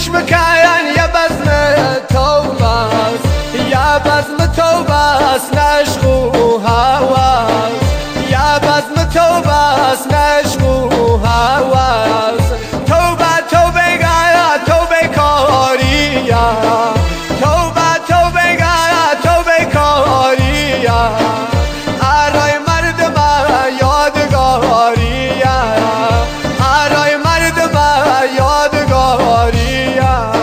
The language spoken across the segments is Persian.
گوش بکن یه بزم توبه است، یه بزم توبه است، نشق و هوس، یه بزم توبه است، نشق و هوس. توبه توبه گه توبه کاریه، توبه توبه گه توبه کاریه، ارای مردم یادگاریه، ارای مردم یادگاریه.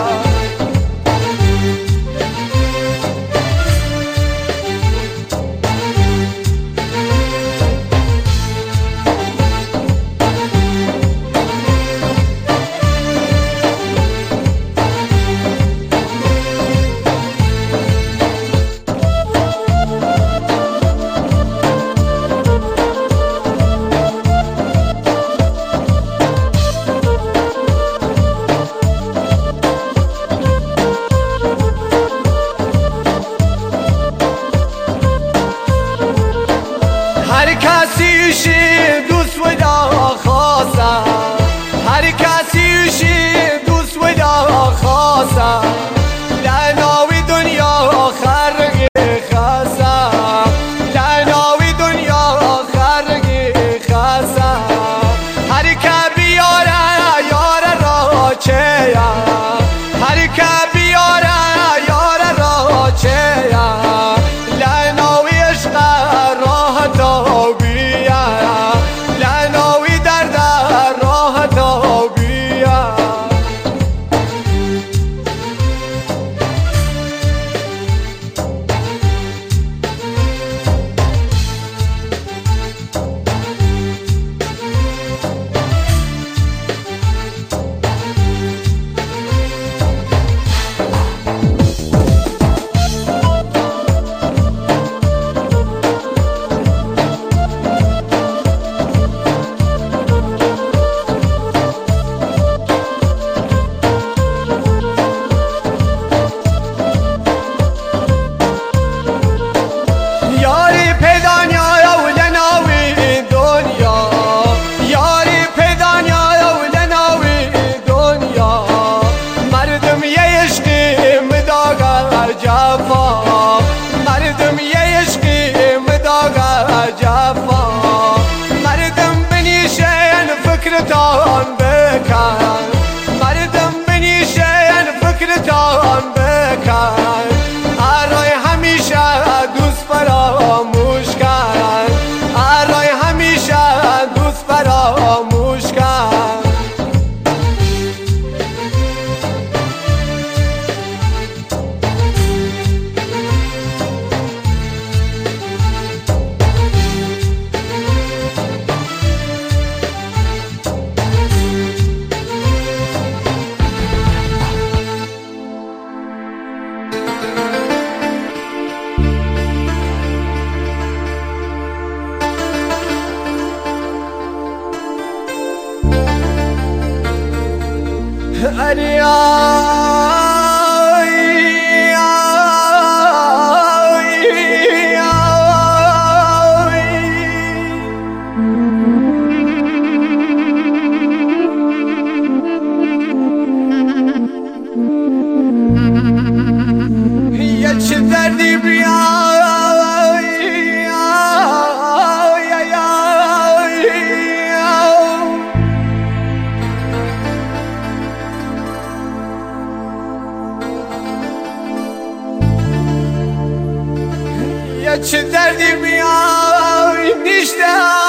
هر کسیشی دوست و خاصه، هر کسیشی دوست و خاصه، لعناوی دنیا خرگی خاصه، لعناوی دنیا خرگی خاصه. هر که بیاره یار را چه، هر که بیاره یار را چه، لعناوی عشق راه تابیه، لعناوی درد راه تابیه. یاری پیدانیا لناوی دنیا، یاری پیدانیا لناوی دنیا، مردم یه عشقی مداغ جفا، مردم یه عشقی مداغ جفا. مردم بنیشن فکرتان بکن، مردم بنیشن فکرتان بکن، ارای همیشه دوست فراموش کن، ارای همیشه دوست فراموش کن. اری یه چه دردی چه دردی بیای نیشته